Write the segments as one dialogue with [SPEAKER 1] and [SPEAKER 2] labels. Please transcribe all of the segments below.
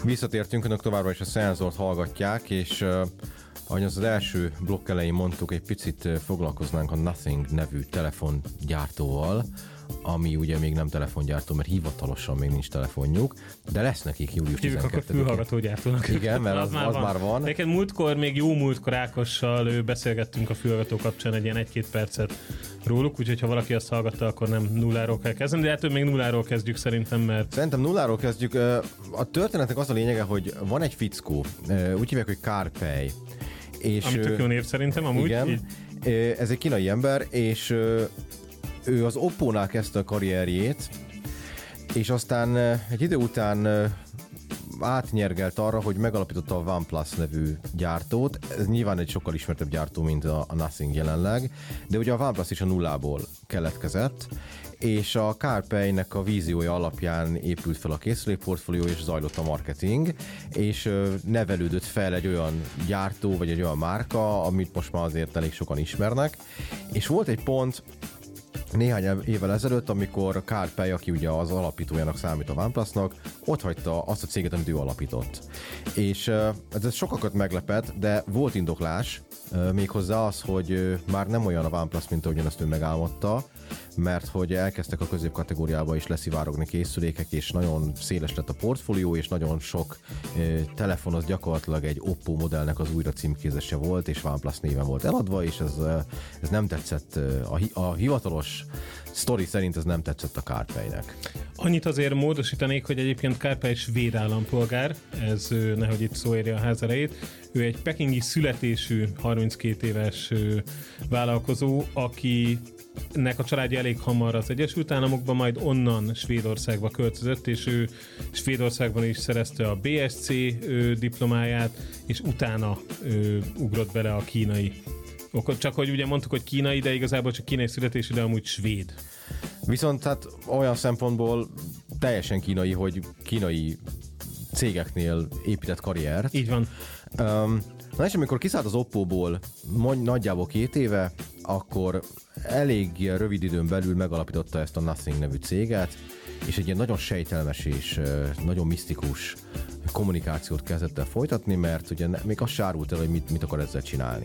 [SPEAKER 1] Visszatértünk, önök továbbra is a Szenzort hallgatják, és ahogy az első blokk elején mondtuk, egy picit foglalkoznánk a Nothing nevű telefongyártóval, ami ugye még nem telefongyártó, mert hivatalosan még nincs telefonjuk, de lesz nekik július 12-én.
[SPEAKER 2] Akkor fülhallgatógyártónak.
[SPEAKER 1] Igen, mert az már van.
[SPEAKER 2] Neked még jó múltkor Ákossal beszélgettünk a fülhallgató kapcsán egy ilyen 1-2 percet róluk, úgyhogy ha valaki azt hallgatta, akkor nem nulláról kell kezdeni, de hát még nulláról kezdjük szerintem, mert...
[SPEAKER 1] Szerintem nulláról kezdjük. A történetnek az a lényege, hogy van egy fickó, úgy hívják, hogy Carpei. És
[SPEAKER 2] ami tök jó név szerintem, amúgy.
[SPEAKER 1] Igen, így. Ez egy kínai ember, és ő az Oppo-nál kezdte a karrierjét, és aztán egy idő után átnyergelt arra, hogy megalapította a OnePlus nevű gyártót. Ez nyilván egy sokkal ismertebb gyártó, mint a Nothing jelenleg, de ugye a OnePlus is a nullából keletkezett, és a Carpeinek a víziója alapján épült fel a készülékportfólió, és zajlott a marketing, és nevelődött fel egy olyan gyártó, vagy egy olyan márka, amit most már azért elég sokan ismernek, és volt egy pont, néhány évvel ezelőtt, amikor Carpei, aki ugye az alapítójának számít a OnePlusnak, ott hagyta azt a céget, amit ő alapított. És ez sokakat meglepett, de volt indoklás, méghozzá az, hogy már nem olyan a OnePlus, mint ahogyan ezt ő megálmodta, mert hogy elkezdtek a középkategóriába is leszivárogni készülékek, és nagyon széles lett a portfólió, és nagyon sok telefon az gyakorlatilag egy Oppo modellnek az újra címkézese volt, és OnePlus néven volt eladva, és ez nem tetszett, a hivatalos sztori szerint ez nem tetszett a Carpeinek.
[SPEAKER 2] Annyit azért módosítanék, hogy egyébként Carpei svéd állampolgár, ez nehogy itt szó érje a házerejét. Ő egy pekingi születésű 32 éves vállalkozó, akinek a családja elég hamar az Egyesült Államokba, majd onnan Svédországba költözött, és ő Svédországban is szerezte a BSc diplomáját, és utána ugrott bele a kínai. Csak hogy ugye mondtuk, hogy kínai, de igazából csak kínai születésű, de amúgy svéd.
[SPEAKER 1] Viszont hát olyan szempontból teljesen kínai, hogy kínai cégeknél épített karriert.
[SPEAKER 2] Így van.
[SPEAKER 1] Na és amikor kiszállt az Oppo-ból nagyjából 2 éve, akkor elég rövid időn belül megalapította ezt a Nothing nevű céget, és egy ilyen nagyon sejtelmes és nagyon misztikus kommunikációt kezdett el folytatni, mert ugye még azt sárult el, hogy mit akar ezzel csinálni.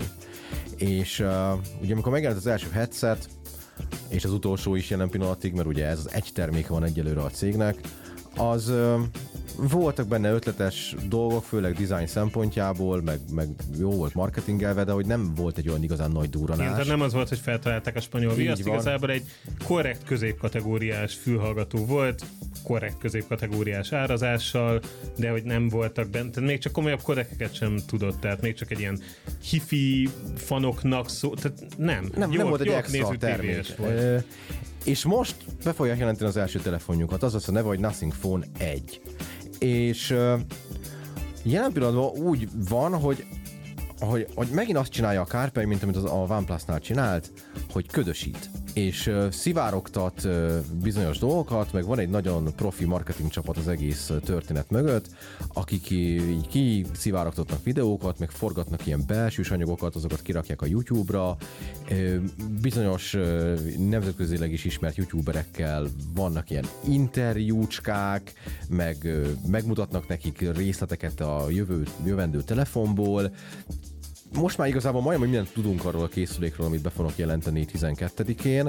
[SPEAKER 1] És ugye amikor megjelent az első headset, és az utolsó is jelen pillanatig, mert ugye ez az egy terméke van egyelőre a cégnek, az voltak benne ötletes dolgok, főleg design szempontjából, meg jó volt marketingelve, de hogy nem volt egy olyan igazán nagy durranás.
[SPEAKER 2] Tehát nem az volt, hogy feltalálták a spanyol viaszt, igazából egy korrekt középkategóriás fülhallgató volt, korrekt középkategóriás árazással, de hogy nem voltak benne, tehát még csak komolyabb kodekeket sem tudott, tehát még csak egy ilyen hifi fanoknak tehát nem
[SPEAKER 1] volt egy extra termék. És most be fogják jelenteni az első telefonjukat, az a neve, hogy Nothing Phone 1. És jelen pillanatban úgy van, hogy megint azt csinálja a Carpei, mint amit a OnePlus-nál csinált, hogy ködösít. És szivárogtat bizonyos dolgokat, meg van egy nagyon profi marketing csapat az egész történet mögött, akik így kiszivárogtatnak videókat, meg forgatnak ilyen belsős anyagokat, azokat kirakják a YouTube-ra. Bizonyos nemzetközileg is ismert youtuberekkel vannak ilyen interjúcskák, meg megmutatnak nekik részleteket a jövendő telefonból. Most már igazából majdnem mindent tudunk arról a készülékről, amit be fognak jelenteni 12-én.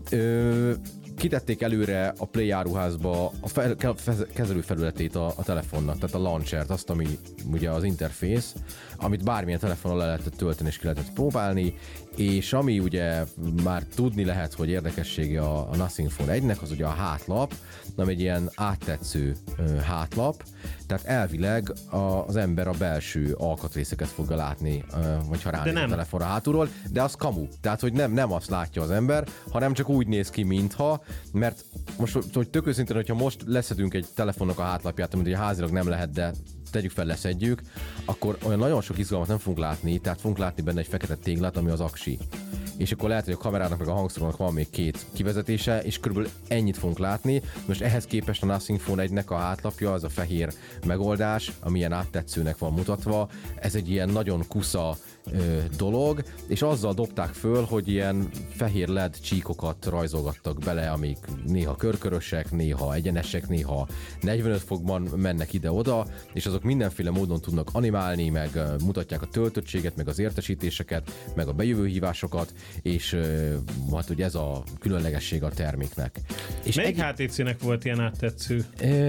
[SPEAKER 1] Kitették előre a Play áruházba a kezelőfelületét a telefonnak, tehát a launchert, azt, ami ugye az interfész, amit bármilyen telefonon le lehetett tölteni és ki lehetett próbálni, és ami ugye már tudni lehet, hogy érdekessége a Nothing Phone 1-nek, az ugye a hátlap, nem egy ilyen áttetsző hátlap, tehát elvileg az ember a belső alkatrészeket fogja látni, vagy ha ránéz a telefonra hátulról, de az kamu, tehát hogy nem azt látja az ember, hanem csak úgy néz ki, mintha, mert most, hogy tök őszintén, hogyha most leszedünk egy telefonnak a hátlapját, amit ugye házilag nem lehet, de tegyük fel, leszedjük, akkor olyan nagyon sok izgalmat nem fogunk látni, tehát fogunk látni benne egy fekete téglát, ami az aksi. és akkor lehet, hogy a kamerának meg a hangszórónak van még 2 kivezetése, és körülbelül ennyit fogunk látni. Most ehhez képest a Nothing Phone 1-nek a hátlapja, az a fehér megoldás, ami ilyen áttetszőnek van mutatva. Ez egy ilyen nagyon kusza dolog, és azzal dobták föl, hogy ilyen fehér LED csíkokat rajzolgattak bele, amik néha körkörösek, néha egyenesek, néha 45 fokban mennek ide-oda, és azok mindenféle módon tudnak animálni, meg mutatják a töltöttséget, meg az értesítéseket, meg a bejövő hívásokat, és hát ugye ez a különlegesség a terméknek. És
[SPEAKER 2] melyik HTC-nek volt ilyen áttetsző?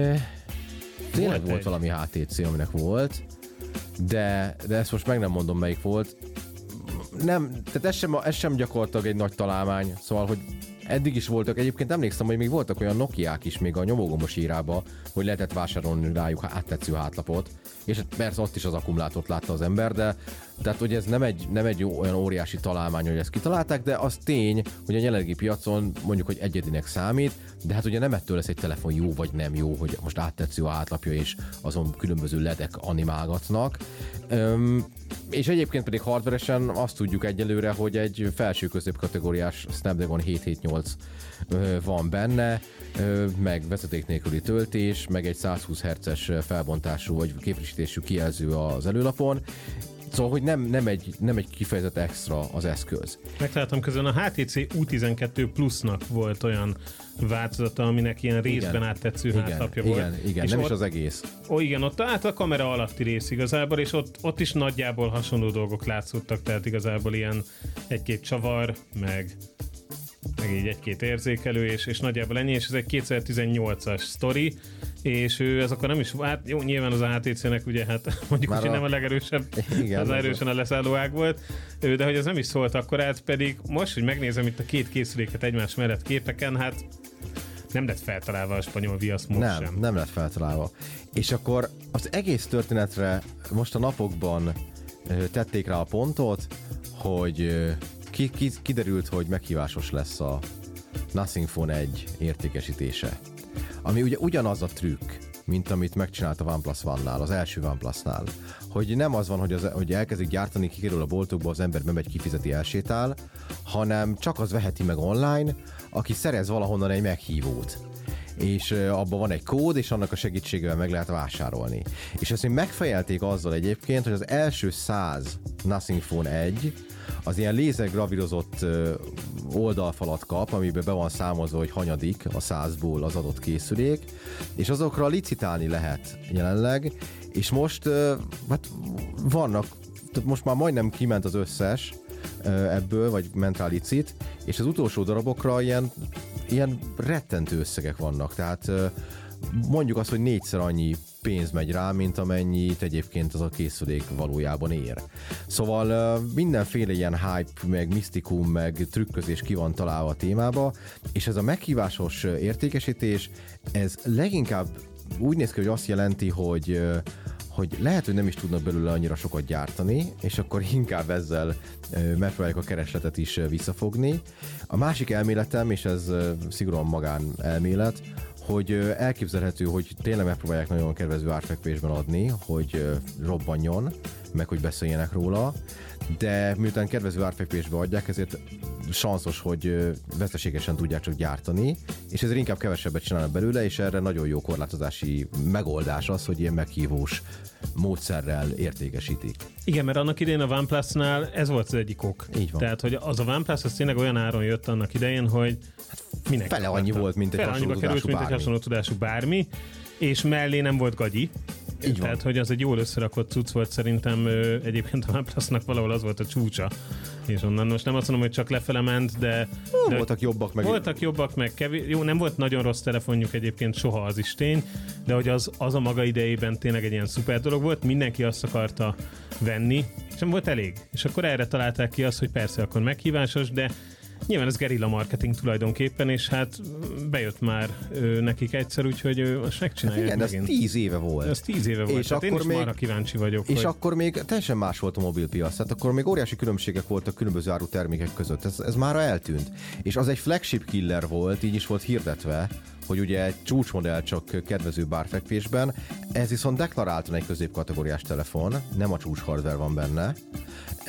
[SPEAKER 1] Tényleg volt valami HTC, aminek volt, de ezt most meg nem mondom, melyik volt. Nem, tehát ez sem gyakorlatilag egy nagy találmány, szóval, hogy eddig is voltak, egyébként emlékszem, hogy még voltak olyan Nokiák is még a nyomógombos írába, hogy lehetett vásárolni rájuk áttetsző hátlapot, és persze ott is az akkumulátort látta az ember, de tehát, hogy ez nem egy olyan óriási találmány, hogy ezt kitalálták, de az tény, hogy a jelenlegi piacon mondjuk, hogy egyedinek számít, de hát ugye nem ettől lesz egy telefon jó vagy nem jó, hogy most áttetsző a hátlapja, és azon különböző ledek animálgatnak. És egyébként pedig hardveresen azt tudjuk egyelőre, hogy egy felső középkategóriás Snapdragon 778 van benne, meg vezeték nélküli töltés, meg egy 120 Hz-es felbontású vagy képfrissítésű kijelző az előlapon. Szóval, hogy nem egy kifejezett extra az eszköz.
[SPEAKER 2] Megtaláltam közben a HTC U12 Plusnak volt olyan változata, aminek ilyen részben áttetsző hátlapja volt.
[SPEAKER 1] Igen,
[SPEAKER 2] és
[SPEAKER 1] nem
[SPEAKER 2] ott,
[SPEAKER 1] is az egész.
[SPEAKER 2] Igen, ott állt a kamera alatti rész igazából, és ott is nagyjából hasonló dolgok látszottak, tehát igazából ilyen egy-két csavar, meg így egy-két érzékelő, és nagyjából ennyi, és ez egy 2018-as sztori, és ez akkor nem is, hát jó, nyilván az HTC-nek ugye, hát mondjuk, hogy nem a legerősebb, igen, az erősen a leszállóág volt, de hogy ez nem is szólt akkor át, pedig most, hogy megnézem itt a 2 készüléket egymás mellett képeken, hát nem lett feltalálva a spanyol viasz most sem.
[SPEAKER 1] Nem lett feltalálva. És akkor az egész történetre most a napokban tették rá a pontot, hogy kiderült, hogy meghívásos lesz a Nothing Phone 1 értékesítése. Ami ugye ugyanaz a trükk, mint amit megcsinált a OnePlus One-nál, az első OnePlus-nál. Hogy nem az van, hogy elkezdik gyártani, kikerül a boltokba, az ember bemegy, kifizeti, elsétál, hanem csak az veheti meg online, aki szerez valahonnan egy meghívót. És abban van egy kód, és annak a segítségével meg lehet vásárolni. És ezt még megfejelték azzal egyébként, hogy az első 100 Nothing Phone 1 az ilyen lézergravírozott oldalfalat kap, amiben be van számolva, hogy hanyadik a 100-ból az adott készülék, és azokra licitálni lehet jelenleg, és most hát vannak, most már majdnem kiment az összes ebből, vagy ment rá licit, és az utolsó darabokra ilyen rettentő összegek vannak, tehát mondjuk azt, hogy 4-szer annyi pénz megy rá, mint amennyit egyébként az a készülék valójában ér. Szóval mindenféle ilyen hype, meg misztikum, meg trükközés ki van találva a témába, és ez a meghívásos értékesítés, ez leginkább úgy néz ki, hogy azt jelenti, hogy lehet, hogy nem is tudnak belőle annyira sokat gyártani, és akkor inkább ezzel megpróbáljuk a keresletet is visszafogni. A másik elméletem, és ez szigorúan magán elmélet, hogy elképzelhető, hogy tényleg megpróbálják nagyon kedvező árfekvésben adni, hogy robbanjon, meg hogy beszéljenek róla, de miután kedvező árfekvésbe adják, ezért sanszos, hogy veszteségesen tudják csak gyártani, és ezért inkább kevesebbet csinálnak belőle, és erre nagyon jó korlátozási megoldás az, hogy ilyen meghívós módszerrel értékesítik.
[SPEAKER 2] Igen, mert annak idején a OnePlus-nál ez volt az egyik ok.
[SPEAKER 1] Így van.
[SPEAKER 2] Tehát, hogy az a OnePlus az tényleg olyan áron jött annak idején, hogy mindenki
[SPEAKER 1] fele annyi volt, mint egy hasonló
[SPEAKER 2] tudású bármi, és mellé nem volt gagyi. Tehát, hogy az egy jól összerakott cucc volt, szerintem egyébként a OnePlus-nak valahol az volt a csúcsa. És onnan most nem azt mondom, hogy csak lefele ment, de
[SPEAKER 1] voltak jobbak, meg
[SPEAKER 2] kevés. Jó, nem volt nagyon rossz telefonjuk egyébként soha, az is tény, de hogy az a maga idejében tényleg egy ilyen szuper dolog volt, mindenki azt akarta venni, és nem volt elég. És akkor erre találták ki azt, hogy persze akkor meghívásos, de nyilván ez gerilla marketing tulajdonképpen, és hát bejött már nekik egyszer, úgyhogy most megcsinálják
[SPEAKER 1] hát igen,
[SPEAKER 2] megint.
[SPEAKER 1] Ez 10 éve volt.
[SPEAKER 2] Ez 10 éve volt,
[SPEAKER 1] és
[SPEAKER 2] hát én is marra kíváncsi vagyok.
[SPEAKER 1] És akkor még teljesen más volt a mobilpiac, tehát akkor még óriási különbségek voltak különböző árutermékek között. Ez már eltűnt. És az egy flagship killer volt, így is volt hirdetve, hogy ugye egy csúcsmodell csak kedvező bárfekvésben, ez viszont deklaráltan egy középkategóriás telefon, nem a csúcs hardware van benne,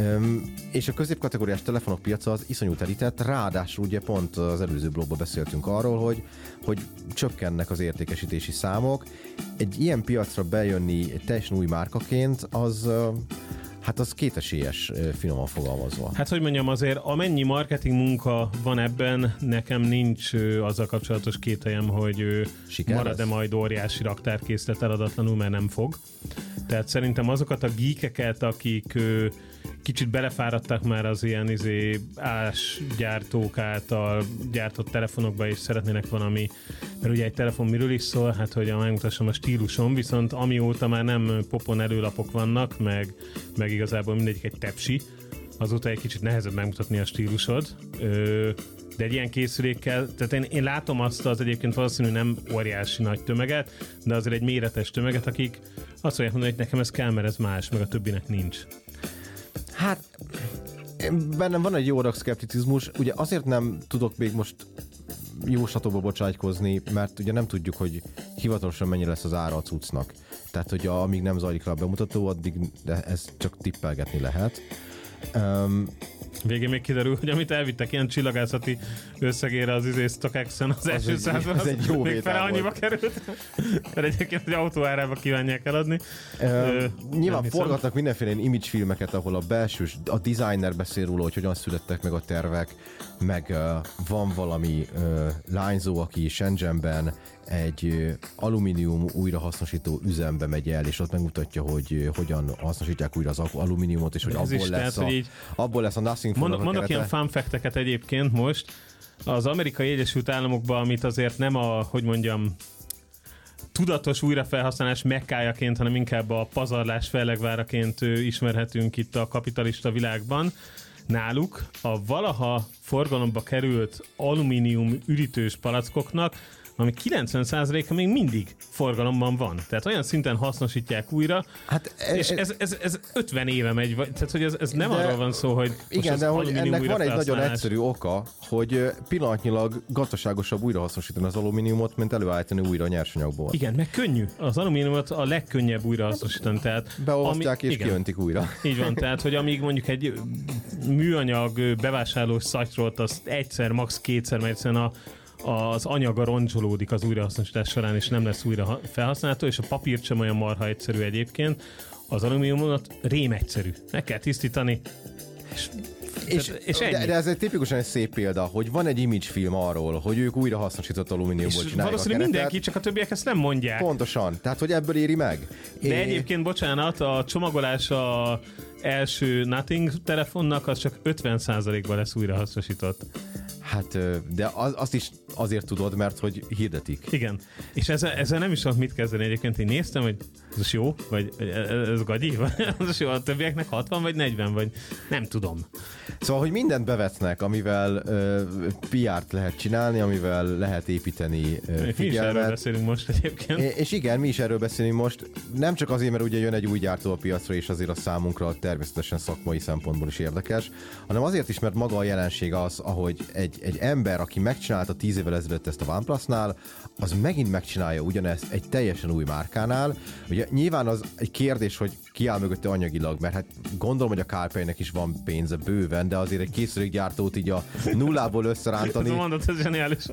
[SPEAKER 1] És a középkategóriás telefonok piaca az iszonyú telített, ráadásul ugye pont az előző blogban beszéltünk arról, hogy csökkennek az értékesítési számok. Egy ilyen piacra bejönni teljesen új márkaként, az kétesélyes, finoman fogalmazva.
[SPEAKER 2] Hát, hogy mondjam, azért amennyi marketing munka van ebben, nekem nincs azzal kapcsolatos kételjem, hogy marad-e majd óriási raktárkészlet eladatlanul, mert nem fog. Tehát szerintem azokat a geekeket, akik kicsit belefáradtak már az ilyen ásgyártók által gyártott telefonokba, és szeretnének valami, mert ugye egy telefon miről is szól, hát hogy megmutassam a stílusom, viszont amióta már nem popon előlapok vannak, meg igazából mindegyik egy tepsi, azóta egy kicsit nehezebb megmutatni a stílusod, de egy ilyen készülékkel, tehát én látom azt az egyébként valószínűleg nem óriási nagy tömeget, de azért egy méretes tömeget, akik azt mondják mondani, hogy nekem ez kell, mert ez más, meg a többinek nincs.
[SPEAKER 1] Hát bennem van egy jó adag szkepticizmus, ugye azért nem tudok még most jóslatokba bocsájtkozni, mert ugye nem tudjuk, hogy hivatalosan mennyi lesz az ára a cuccnak. Tehát, hogy amíg nem zajlik rá a bemutató, addig ez csak tippelgetni lehet.
[SPEAKER 2] Végén még kiderül, hogy amit elvittek ilyen csillagászati összegére az StockX-en az első százban, az
[SPEAKER 1] egy jó
[SPEAKER 2] még fele annyiba került. Mert egyébként egy autó árába kívánják eladni.
[SPEAKER 1] Nyilván forgatnak mindenféle image filmeket, ahol a designer beszél róla, hogy hogyan születtek meg a tervek, meg van valami lányzó, aki Shenzhenben egy alumínium újrahasznosító üzembe megy el, és ott megmutatja, hogy hogyan hasznosítják újra az alumíniumot, és hogy abból lesz a Nothing Phone-nak a
[SPEAKER 2] Mondok ilyen fun fact-eket egyébként most. Az Amerikai Egyesült Államokban, amit azért nem tudatos újrafelhasználás mekkájaként, hanem inkább a pazarlás fellegváraként ismerhetünk itt a kapitalista világban. Náluk a valaha forgalomba került alumínium üritős palackoknak ami 90%-a még mindig forgalomban van. Tehát olyan szinten hasznosítják újra, és ez 50 éve megy, tehát hogy ez nem arról van szó, hogy
[SPEAKER 1] igen, de hogy ennek van egy nagyon egyszerű oka, hogy pillanatnyilag gazdaságosabb újrahasznosítani az alumíniumot, mint előállítani újra a nyersanyagból.
[SPEAKER 2] Igen, meg könnyű. Az alumíniumot a legkönnyebb újrahasznosítani.
[SPEAKER 1] Beolvasztják és kijöntik újra.
[SPEAKER 2] Így van, tehát hogy amíg mondjuk egy műanyag bevásárlós szatyrolt, azt egyszer, max. Kétszer, mert egyszerűen az anyaga roncsolódik az újrahasznosítás során, és nem lesz újra felhasználható, és a papír sem olyan marha egyszerű egyébként. Az alumíniumot rém egyszerű. Meg kell tisztítani, és ennyi.
[SPEAKER 1] De ez egy tipikusan egy szép példa, hogy van egy image film arról, hogy ők újrahasznosított alumíniumból csinálják
[SPEAKER 2] valószínűleg mindenki, csak a többiek ezt nem mondják.
[SPEAKER 1] Pontosan, tehát hogy ebből éri meg.
[SPEAKER 2] De egyébként, bocsánat, a csomagolás a első Nothing telefonnak az csak 50%-ban lesz újrahasznosított.
[SPEAKER 1] Hát, de azt is azért tudod, mert hogy hirdetik.
[SPEAKER 2] Igen, és ezzel nem is tudom mit kezdeni egyébként. Én néztem, hogy ez jó, vagy ez gagyi, vagy ez jó, a többieknek 60 vagy 40, vagy nem tudom.
[SPEAKER 1] Szóval, hogy mindent bevetnek, amivel PR-t lehet csinálni, amivel lehet építeni figyelmet.
[SPEAKER 2] Mi is erről beszélünk most egyébként.
[SPEAKER 1] És igen, mi is erről beszélünk most. Nem csak azért, mert ugye jön egy új gyártó a piacra, és azért a számunkra természetesen szakmai szempontból is érdekes, hanem azért is, mert maga a jelenség az, ahogy egy ember, aki megcsinálta 10 évvel ezelőtt ezt a OnePlus-nál, az megint megcsinálja ugyanezt egy teljesen új márkánál. Ugye nyilván az egy kérdés, hogy ki áll mögötte anyagilag, mert hát gondolom, hogy a Carpeinek is van pénze bőven, de azért egy készülékgyártót így a nullából összerántani.
[SPEAKER 2] Ez mondod, ez zseniális.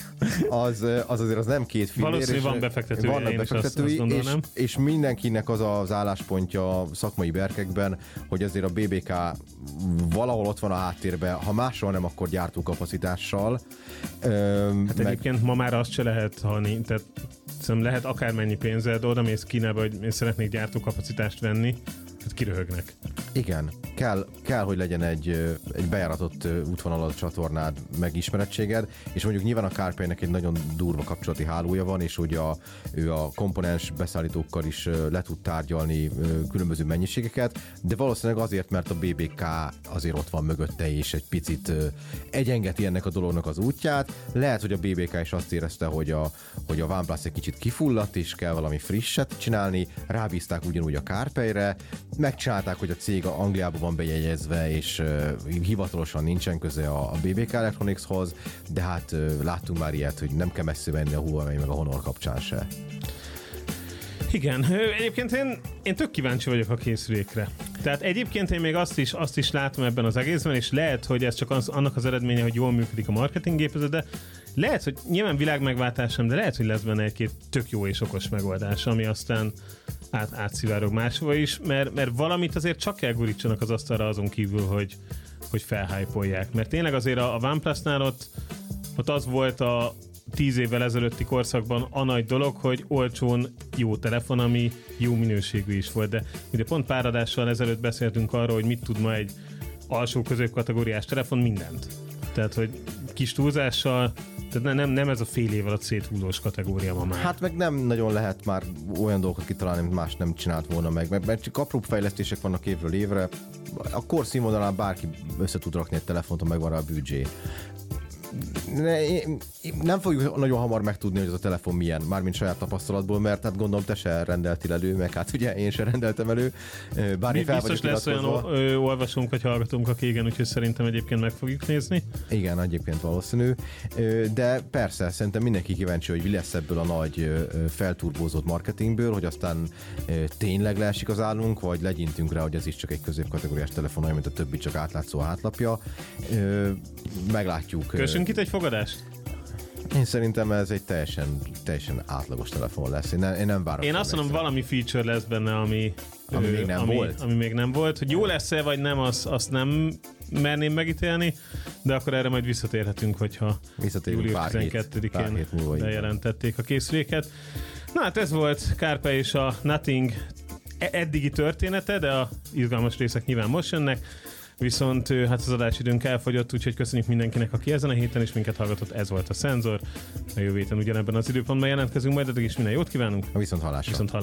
[SPEAKER 1] Az azért az nem két fillér.
[SPEAKER 2] Valószínűleg van befektetői.
[SPEAKER 1] Vannak befektetői, és mindenkinek az álláspontja szakmai berkekben, hogy azért a BBK valahol ott van a háttérben, ha máshol nem, akkor gyártókapacitással.
[SPEAKER 2] Hát egyébként ma már azt se lehet, tehát lehet akármennyi pénzed, oda mész Kínába, hogy én szeretnék gyártókapacitást venni, hát kiröhögnek.
[SPEAKER 1] Igen, kell, hogy legyen egy bejáratott útvonalat, csatornád, megismerettséged, és mondjuk nyilván a Carpeinek egy nagyon durva kapcsolati hálója van, és hogy ő a komponens beszállítókkal is le tud tárgyalni különböző mennyiségeket, de valószínűleg azért, mert a BBK azért ott van mögötte, és egy picit egyengeti ennek a dolognak az útját. Lehet, hogy a BBK is azt érezte, hogy a OnePlus egy kicsit kifulladt, és kell valami frisset csinálni, rábízták ugyanúgy a Carpeire, megcsinálták, hogy a cég Angliában van bejegyezve, és hivatalosan nincsen köze a BBK Electronicshoz, de hát láttunk már ilyet, hogy nem kell messze menni a Huawei meg a Honor kapcsán se.
[SPEAKER 2] Igen, egyébként én tök kíváncsi vagyok a készülékre. Tehát egyébként én még azt is látom ebben az egészben, és lehet, hogy ez csak annak az eredménye, hogy jól működik a marketinggépezet, de lehet, hogy nyilván világmegváltás sem, de lehet, hogy lesz benne egy-két tök jó és okos megoldás, ami aztán átszivárog máshova is, mert valamit azért csak elgurítsanak az asztalra azon kívül, hogy felhypolják. Mert tényleg azért a OnePlus-nál ott az volt a 10 évvel ezelőtti korszakban a nagy dolog, hogy olcsón jó telefon, ami jó minőségű is volt, de ugye pont pár adással ezelőtt beszéltünk arról, hogy mit tud ma egy alsó középkategóriás telefon, mindent. Tehát, hogy kis túlzással, tehát nem ez a fél év alatt széthullós kategória ma már.
[SPEAKER 1] Hát meg nem nagyon lehet már olyan dolgokat kitalálni, amit más nem csinált volna meg, mert csak apróbb fejlesztések vannak évről évre. A korszínvonalán bárki össze tud rakni egy telefont, ha megvan rá a büdzsé. Nem fogjuk nagyon hamar megtudni, hogy ez a telefon milyen, mármint saját tapasztalatból, mert hát gondolom te se rendeltél elő, meg hát ugye én se rendeltem elő.
[SPEAKER 2] Biztos lesz olyan olvasónk vagy hallgatónk, aki igen, úgyhogy szerintem egyébként meg fogjuk nézni.
[SPEAKER 1] Igen, egyébként valószínű. De persze, szerintem mindenki kíváncsi, hogy mi lesz ebből a nagy felturbózott marketingből, hogy aztán tényleg leesik az állunk, vagy legyintünk rá, hogy ez is csak egy középkategóriás telefon, olyan, mint a többi, csak átlátszó a hátlapja. Meglátjuk.
[SPEAKER 2] Kössünk itt egy fogadást?
[SPEAKER 1] Én szerintem ez egy teljesen átlagos telefon lesz. Én nem várok.
[SPEAKER 2] Én azt mondom, valami feature lesz benne, ami
[SPEAKER 1] még nem volt.
[SPEAKER 2] Ami még nem volt. Hogy jó lesz-e, vagy nem, azt nem merném megítélni, de akkor erre majd visszatérhetünk, hogyha július 12-én bejelentették a készüléket. Na hát ez volt Kárpály és a Nothing eddigi története, de a izgalmas részek nyilván most jönnek. Viszont hát az adásidőnk elfogyott, úgyhogy köszönjük mindenkinek, aki ezen a héten is minket hallgatott. Ez volt a Szenzor. A jövő héten ugyanebben az időpontban jelentkezünk, majd addig is minden jót kívánunk.
[SPEAKER 1] A viszonthallásra.